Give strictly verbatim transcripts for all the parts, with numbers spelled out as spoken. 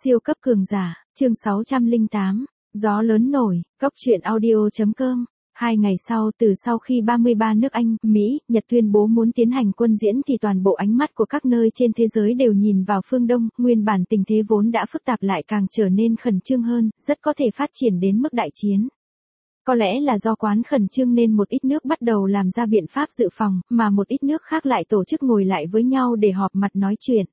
Siêu cấp cường giả, chương sáu trăm lẻ tám, gió lớn nổi, cốc truyện audio.com. Hai ngày sau, từ sau khi ba mươi ba nước Anh, Mỹ, Nhật tuyên bố muốn tiến hành quân diễn thì toàn bộ ánh mắt của các nơi trên thế giới đều nhìn vào phương Đông, nguyên bản tình thế vốn đã phức tạp lại càng trở nên khẩn trương hơn, rất có thể phát triển đến mức đại chiến. Có lẽ là do quán khẩn trương nên một ít nước bắt đầu làm ra biện pháp dự phòng, mà một ít nước khác lại tổ chức ngồi lại với nhau để họp mặt nói chuyện.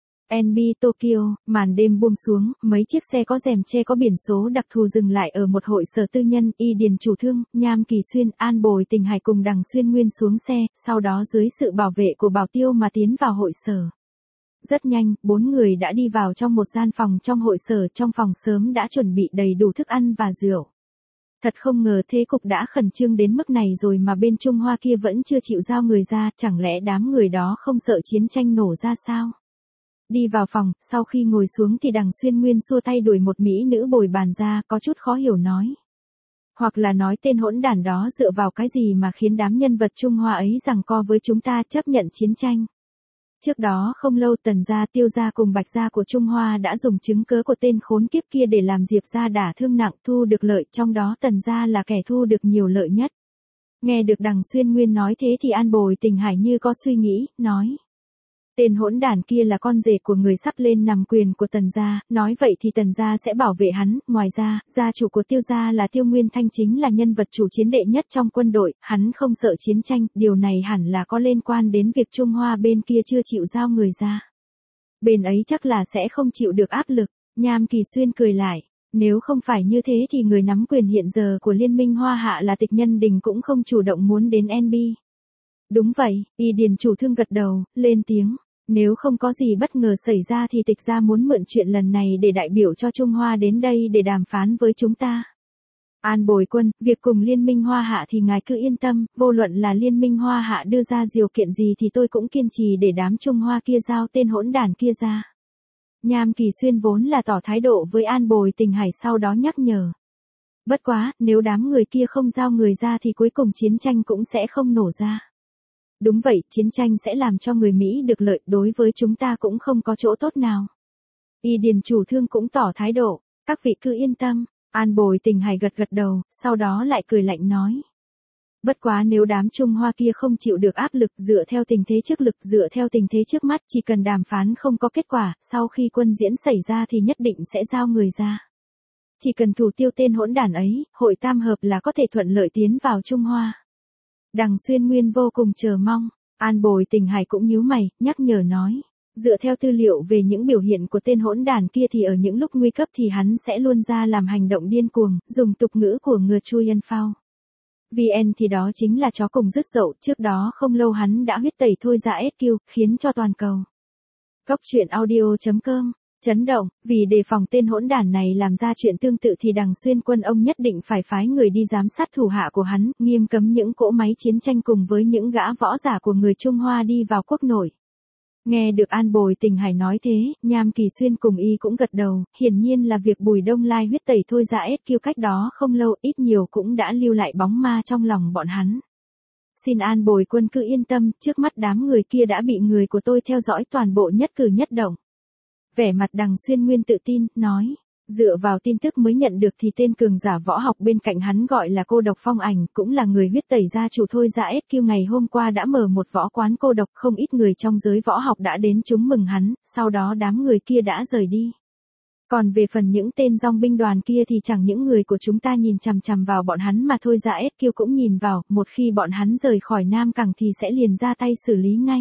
en bê Tokyo, màn đêm buông xuống, mấy chiếc xe có rèm che có biển số đặc thù dừng lại ở một hội sở tư nhân, Y Điền Chủ Thương, Nham Kỳ Xuyên, An Bồi Tình Hải cùng Đằng Xuyên Nguyên xuống xe, sau đó dưới sự bảo vệ của bảo tiêu mà tiến vào hội sở. Rất nhanh, bốn người đã đi vào trong một gian phòng trong hội sở, trong phòng sớm đã chuẩn bị đầy đủ thức ăn và rượu. Thật không ngờ thế cục đã khẩn trương đến mức này rồi mà bên Trung Hoa kia vẫn chưa chịu giao người ra, chẳng lẽ đám người đó không sợ chiến tranh nổ ra sao? Đi vào phòng, sau khi ngồi xuống thì Đằng Xuyên Nguyên xua tay đuổi một mỹ nữ bồi bàn ra, có chút khó hiểu nói. Hoặc là nói tên hỗn đản đó dựa vào cái gì mà khiến đám nhân vật Trung Hoa ấy giằng co với chúng ta chấp nhận chiến tranh. Trước đó không lâu Tần gia, Tiêu gia cùng Bạch gia của Trung Hoa đã dùng chứng cớ của tên khốn kiếp kia để làm Diệp gia đả thương nặng, thu được lợi, trong đó Tần gia là kẻ thu được nhiều lợi nhất. Nghe được Đằng Xuyên Nguyên nói thế thì An Bồi Tình Hải như có suy nghĩ, nói. Tên hỗn đản kia là con rể của người sắp lên nằm quyền của Tần gia, nói vậy thì Tần gia sẽ bảo vệ hắn, ngoài ra, gia chủ của Tiêu gia là Tiêu Nguyên Thanh chính là nhân vật chủ chiến đệ nhất trong quân đội, hắn không sợ chiến tranh, điều này hẳn là có liên quan đến việc Trung Hoa bên kia chưa chịu giao người ra. Bên ấy chắc là sẽ không chịu được áp lực, Nham Kỳ Xuyên cười lại, nếu không phải như thế thì người nắm quyền hiện giờ của Liên minh Hoa Hạ là Tịch Nhân Đình cũng không chủ động muốn đến en bê. Đúng vậy, Y Điền Chủ Thương gật đầu, lên tiếng. Nếu không có gì bất ngờ xảy ra thì Tịch gia muốn mượn chuyện lần này để đại biểu cho Trung Hoa đến đây để đàm phán với chúng ta. An Bồi Quân, việc cùng Liên minh Hoa Hạ thì ngài cứ yên tâm, vô luận là Liên minh Hoa Hạ đưa ra điều kiện gì thì tôi cũng kiên trì để đám Trung Hoa kia giao tên hỗn đản kia ra. Nham Kỳ Xuyên vốn là tỏ thái độ với An Bồi Tình Hải, sau đó nhắc nhở. Bất quá, nếu đám người kia không giao người ra thì cuối cùng chiến tranh cũng sẽ không nổ ra. Đúng vậy, chiến tranh sẽ làm cho người Mỹ được lợi, đối với chúng ta cũng không có chỗ tốt nào. Y Điền Chủ Thương cũng tỏ thái độ, các vị cứ yên tâm. An Bồi Tình Hải gật gật đầu, sau đó lại cười lạnh nói. Bất quá nếu đám Trung Hoa kia không chịu được áp lực, dựa theo tình thế trước lực, dựa theo tình thế trước mắt, chỉ cần đàm phán không có kết quả, sau khi quân diễn xảy ra thì nhất định sẽ giao người ra. Chỉ cần thủ tiêu tên hỗn đản ấy, hội tam hợp là có thể thuận lợi tiến vào Trung Hoa. Đằng Xuyên Nguyên vô cùng chờ mong, An Bồi Tình Hải cũng nhíu mày, nhắc nhở nói. Dựa theo tư liệu về những biểu hiện của tên hỗn đản kia thì ở những lúc nguy cấp thì hắn sẽ luôn ra làm hành động điên cuồng, dùng tục ngữ của ngừa chui ăn phao. vê en thì đó chính là chó cùng rứt dậu, trước đó không lâu hắn đã huyết tẩy thôi ra ét quy, khiến cho toàn cầu. Cốc truyện audio.com chấn động, vì đề phòng tên hỗn đản này làm ra chuyện tương tự thì Đằng Xuyên Quân ông nhất định phải phái người đi giám sát thủ hạ của hắn, nghiêm cấm những cỗ máy chiến tranh cùng với những gã võ giả của người Trung Hoa đi vào quốc nội. Nghe được An Bồi Tình Hải nói thế, Nham Kỳ Xuyên cùng y cũng gật đầu, hiển nhiên là việc Bùi Đông Lai huyết tẩy thôi ra ét quy cách đó không lâu, ít nhiều cũng đã lưu lại bóng ma trong lòng bọn hắn. Xin An Bồi Quân cứ yên tâm, trước mắt đám người kia đã bị người của tôi theo dõi toàn bộ nhất cử nhất động. Vẻ mặt Đằng Xuyên Nguyên tự tin, nói, dựa vào tin tức mới nhận được thì tên cường giả võ học bên cạnh hắn gọi là Cô Độc Phong Ảnh, cũng là người huyết tẩy gia chủ thôi ra ét quy ngày hôm qua đã mở một võ quán cô độc, không ít người trong giới võ học đã đến chúc mừng hắn, sau đó đám người kia đã rời đi. Còn về phần những tên dòng binh đoàn kia thì chẳng những người của chúng ta nhìn chằm chằm vào bọn hắn mà thôi ra ét quy cũng nhìn vào, một khi bọn hắn rời khỏi Nam Cảng thì sẽ liền ra tay xử lý ngay.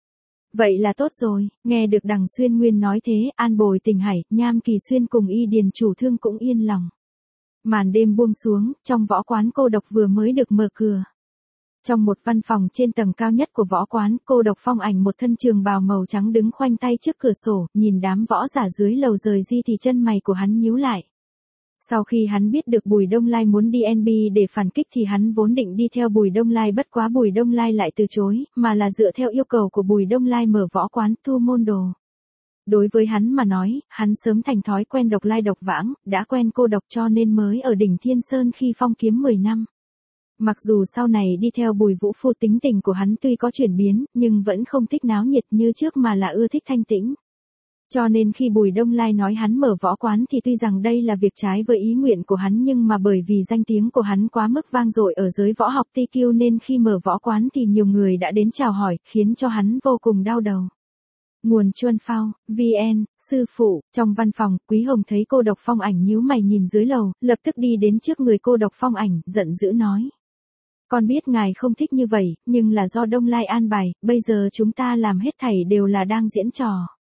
Vậy là tốt rồi, nghe được Đằng Xuyên Nguyên nói thế, An Bồi Tình Hải, Nham Kỳ Xuyên cùng Y Điền Chủ Thương cũng yên lòng. Màn đêm buông xuống, trong võ quán cô độc vừa mới được mở cửa. Trong một văn phòng trên tầng cao nhất của võ quán, Cô Độc Phong Ảnh một thân trường bào màu trắng đứng khoanh tay trước cửa sổ, nhìn đám võ giả dưới lầu rời đi thì chân mày của hắn nhíu lại. Sau khi hắn biết được Bùi Đông Lai muốn đi en bê để phản kích thì hắn vốn định đi theo Bùi Đông Lai, bất quá Bùi Đông Lai lại từ chối, mà là dựa theo yêu cầu của Bùi Đông Lai mở võ quán, thu môn đồ. Đối với hắn mà nói, hắn sớm thành thói quen độc lai độc vãng, đã quen cô độc cho nên mới ở đỉnh Thiên Sơn khi phong kiếm mười năm. Mặc dù sau này đi theo Bùi Vũ Phu tính tình của hắn tuy có chuyển biến, nhưng vẫn không thích náo nhiệt như trước mà là ưa thích thanh tĩnh. Cho nên khi Bùi Đông Lai nói hắn mở võ quán thì tuy rằng đây là việc trái với ý nguyện của hắn nhưng mà bởi vì danh tiếng của hắn quá mức vang dội ở giới võ học tê kiu nên khi mở võ quán thì nhiều người đã đến chào hỏi, khiến cho hắn vô cùng đau đầu. Nguồn Chuân Phao, vê en, sư phụ, trong văn phòng, Quý Hồng thấy cô Độc Phong Ảnh nhíu mày nhìn dưới lầu, lập tức đi đến trước người cô Độc Phong Ảnh, giận dữ nói. Con biết ngài không thích như vậy, nhưng là do Đông Lai an bài, bây giờ chúng ta làm hết thảy đều là đang diễn trò.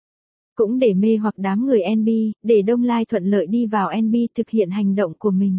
Cũng để mê hoặc đám người en bê, để Đông Lai thuận lợi đi vào en bê thực hiện hành động của mình.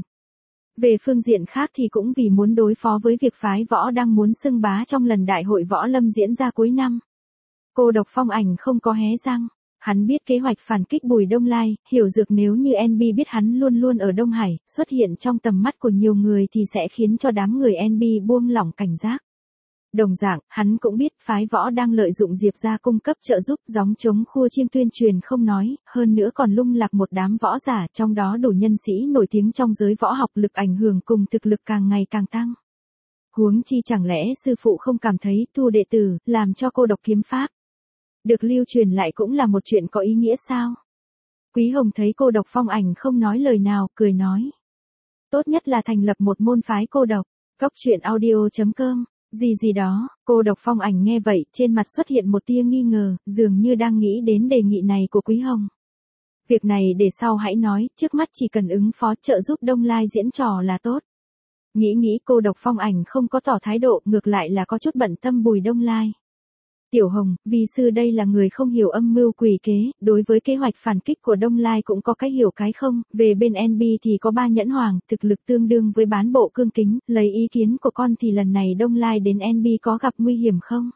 Về phương diện khác thì cũng vì muốn đối phó với việc phái võ đang muốn xưng bá trong lần đại hội võ lâm diễn ra cuối năm. Cô Độc Phong Ảnh không có hé răng. Hắn biết kế hoạch phản kích Bùi Đông Lai, hiểu dược nếu như en bê biết hắn luôn luôn ở Đông Hải, xuất hiện trong tầm mắt của nhiều người thì sẽ khiến cho đám người en bê buông lỏng cảnh giác. Đồng dạng, hắn cũng biết phái võ đang lợi dụng Diệp gia cung cấp trợ giúp gióng chống khua chiêng tuyên truyền không nói, hơn nữa còn lung lạc một đám võ giả trong đó đủ nhân sĩ nổi tiếng trong giới võ học lực ảnh hưởng cùng thực lực càng ngày càng tăng. Huống chi chẳng lẽ sư phụ không cảm thấy thu đệ tử, làm cho cô độc kiếm pháp được lưu truyền lại cũng là một chuyện có ý nghĩa sao? Quý Hồng thấy cô Độc Phong Ảnh không nói lời nào, cười nói. Tốt nhất là thành lập một môn phái cô độc, cốc truyện audio chấm com, gì gì đó, cô Độc Phong Ảnh nghe vậy, trên mặt xuất hiện một tia nghi ngờ, dường như đang nghĩ đến đề nghị này của Quý Hồng. Việc này để sau hãy nói, trước mắt chỉ cần ứng phó trợ giúp Đông Lai diễn trò là tốt. Nghĩ nghĩ cô Độc Phong Ảnh không có tỏ thái độ, ngược lại là có chút bận tâm Bùi Đông Lai. Tiểu Hồng, vi sư đây là người không hiểu âm mưu quỷ kế, đối với kế hoạch phản kích của Đông Lai cũng có cái hiểu cái không, về bên en bê thì có ba nhẫn hoàng, thực lực tương đương với bán bộ cương kính, lấy ý kiến của con thì lần này Đông Lai đến en bê có gặp nguy hiểm không?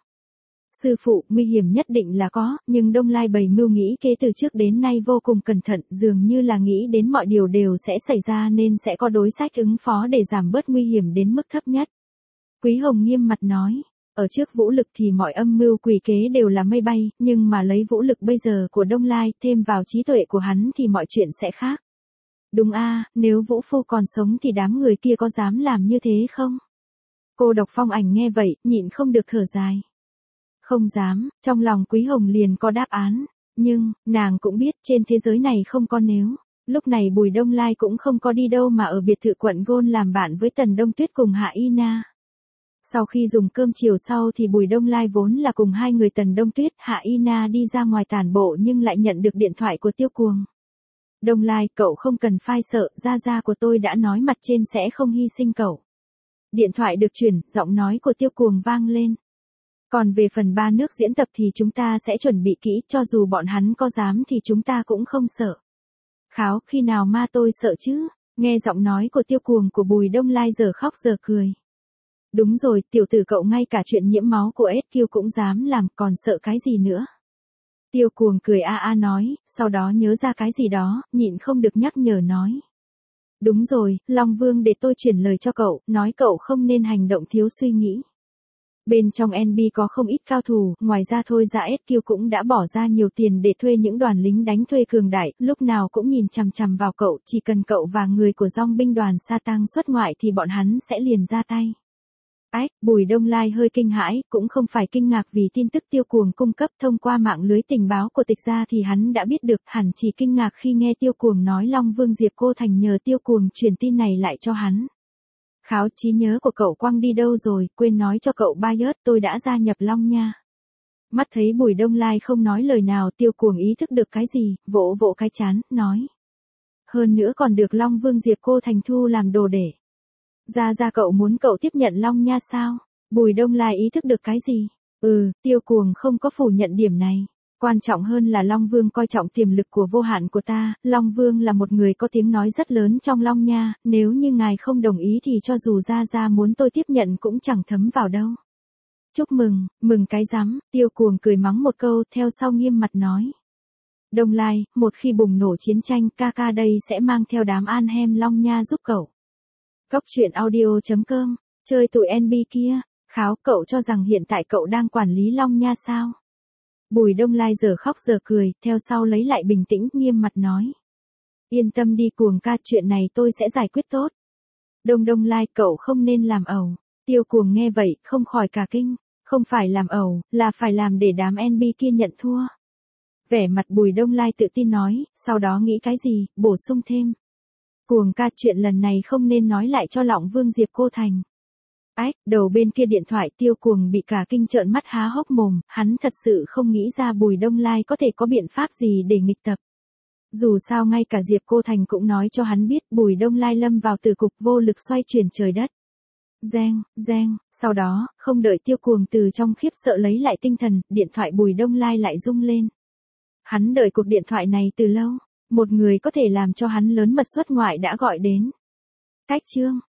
Sư phụ, nguy hiểm nhất định là có, nhưng Đông Lai bày mưu nghĩ kế từ trước đến nay vô cùng cẩn thận, dường như là nghĩ đến mọi điều đều sẽ xảy ra nên sẽ có đối sách ứng phó để giảm bớt nguy hiểm đến mức thấp nhất. Quý Hồng nghiêm mặt nói. Ở trước vũ lực thì mọi âm mưu quỷ kế đều là mây bay, nhưng mà lấy vũ lực bây giờ của Đông Lai thêm vào trí tuệ của hắn thì mọi chuyện sẽ khác. Đúng a, nếu Vũ Phu còn sống thì đám người kia có dám làm như thế không? Cô Độc Phong Ảnh nghe vậy, nhịn không được thở dài. Không dám, trong lòng Quý Hồng liền có đáp án, nhưng, nàng cũng biết trên thế giới này không có nếu. Lúc này Bùi Đông Lai cũng không có đi đâu mà ở biệt thự quận Gôn làm bạn với Tần Đông Tuyết cùng Hạ Y Na. Sau khi dùng cơm chiều sau thì Bùi Đông Lai vốn là cùng hai người Tần Đông Tuyết, Hạ Y Na đi ra ngoài tản bộ nhưng lại nhận được điện thoại của Tiêu Cuồng. Đông Lai, cậu không cần phai sợ, gia gia của tôi đã nói mặt trên sẽ không hy sinh cậu. Điện thoại được chuyển, giọng nói của Tiêu Cuồng vang lên. Còn về phần ba nước diễn tập thì chúng ta sẽ chuẩn bị kỹ, cho dù bọn hắn có dám thì chúng ta cũng không sợ. Kháo, khi nào ma tôi sợ chứ? Nghe giọng nói của Tiêu Cuồng của Bùi Đông Lai giờ khóc giờ cười. Đúng rồi, tiểu tử cậu ngay cả chuyện nhiễm máu của ét quy cũng dám làm, còn sợ cái gì nữa? Tiêu Cuồng cười a a nói, sau đó nhớ ra cái gì đó, nhịn không được nhắc nhở nói. Đúng rồi, Long Vương để tôi chuyển lời cho cậu, nói cậu không nên hành động thiếu suy nghĩ. Bên trong en bê có không ít cao thủ, ngoài ra thôi ra ét quy cũng đã bỏ ra nhiều tiền để thuê những đoàn lính đánh thuê cường đại, lúc nào cũng nhìn chằm chằm vào cậu, chỉ cần cậu và người của dòng binh đoàn Sa Tăng xuất ngoại thì bọn hắn sẽ liền ra tay. Ách, Bùi Đông Lai hơi kinh hãi, cũng không phải kinh ngạc vì tin tức Tiêu Cuồng cung cấp thông qua mạng lưới tình báo của Tịch gia thì hắn đã biết được, hẳn chỉ kinh ngạc khi nghe Tiêu Cuồng nói Long Vương Diệp Cô Thành nhờ Tiêu Cuồng truyền tin này lại cho hắn. Kháo, trí nhớ của cậu quăng đi đâu rồi, quên nói cho cậu Bayard tôi đã gia nhập Long nha. Mắt thấy Bùi Đông Lai không nói lời nào, Tiêu Cuồng ý thức được cái gì, vỗ vỗ cái chán, nói. Hơn nữa còn được Long Vương Diệp Cô Thành thu làm đồ để. Ra ra cậu muốn cậu tiếp nhận Long nha sao? Bùi Đông Lai ý thức được cái gì? Ừ, Tiêu Cuồng không có phủ nhận điểm này. Quan trọng hơn là Long Vương coi trọng tiềm lực của vô hạn của ta, Long Vương là một người có tiếng nói rất lớn trong Long nha, nếu như ngài không đồng ý thì cho dù ra ra muốn tôi tiếp nhận cũng chẳng thấm vào đâu. Chúc mừng, mừng cái rắm, Tiêu Cuồng cười mắng một câu, theo sau nghiêm mặt nói. Đông Lai, một khi bùng nổ chiến tranh, ca ca đây sẽ mang theo đám An Hem Long nha giúp cậu. Cốc truyện audio chấm com, chơi tụi en bê kia, Kháo, cậu cho rằng hiện tại cậu đang quản lý Long nha sao? Bùi Đông Lai giờ khóc giờ cười, theo sau lấy lại bình tĩnh, nghiêm mặt nói. Yên tâm đi Cuồng ca, chuyện này tôi sẽ giải quyết tốt. Đông Đông Lai, cậu không nên làm ẩu. Tiêu Cuồng nghe vậy, không khỏi cả kinh, không phải làm ẩu, là phải làm để đám en bê kia nhận thua. Vẻ mặt Bùi Đông Lai tự tin nói, sau đó nghĩ cái gì, bổ sung thêm. Cuồng ca, chuyện lần này không nên nói lại cho Lọng Vương Diệp Cô Thành. Ách, đầu bên kia điện thoại Tiêu Cuồng bị cả kinh trợn mắt há hốc mồm, hắn thật sự không nghĩ ra Bùi Đông Lai có thể có biện pháp gì để nghịch tập. Dù sao ngay cả Diệp Cô Thành cũng nói cho hắn biết Bùi Đông Lai lâm vào tử cục vô lực xoay chuyển trời đất. Reng, reng, sau đó, không đợi Tiêu Cuồng từ trong khiếp sợ lấy lại tinh thần, điện thoại Bùi Đông Lai lại rung lên. Hắn đợi cuộc điện thoại này từ lâu, một người có thể làm cho hắn lớn mật xuất ngoại đã gọi đến. Cách chương